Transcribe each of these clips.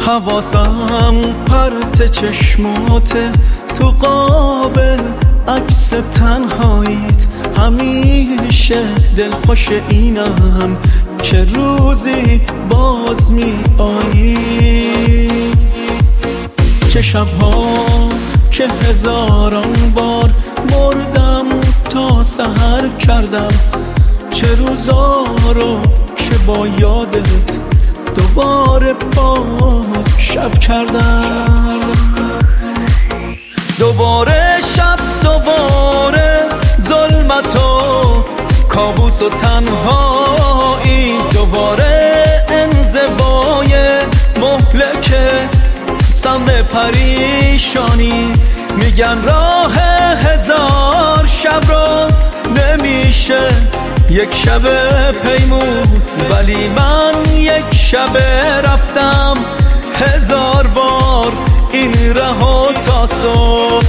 حواسم پرت چشماته، تو قابل عکس تنهاییت. همیشه دلخوش اینم که روزی باز می آیی. چه شبها که هزاران بار مردم تا سحر کردم، چه روزا رو که با یادت دوباره باز شب کردم. دوباره شب، دوباره ظلمت و کابوس و تنهایی، دوباره انزوای مهلک سم پریشانی. میگن راه هزار شب رو نمیشه یک شب پیمود، ولی من یک شب رفتم هزار بار این راه تا صبح.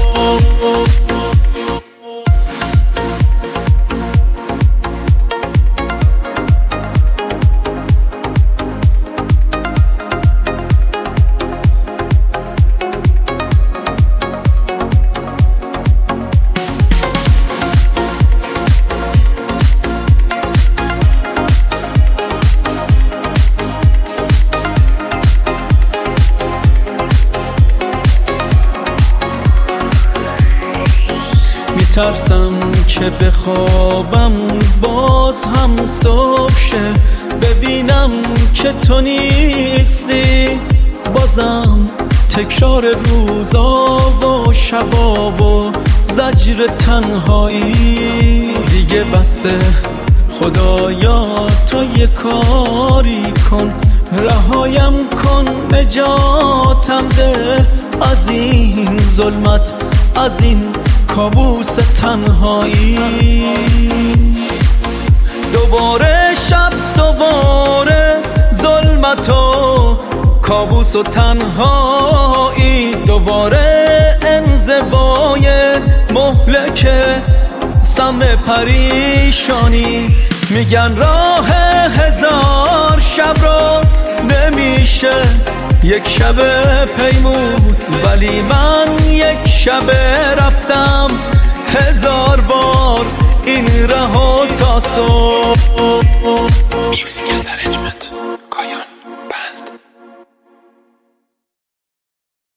ترسم که بخوابم باز هم صبح شه، ببینم که تو نیستی. بازم تکرار روزا و شبا و زجر تنهایی. دیگه بسه خدایا تو یه کاری کن، رهایم کن، نجاتم ده از این ظلمت، از این کابوس تنهایی. دوباره شب، دوباره ظلمت و کابوس و تنهایی، دوباره انزوای مهلک سم پریشانی. میگن راه هزار شب رو نمیشه یک شب پیمود، ولی من یک شب رفتم هزار بار این راه تا صبح.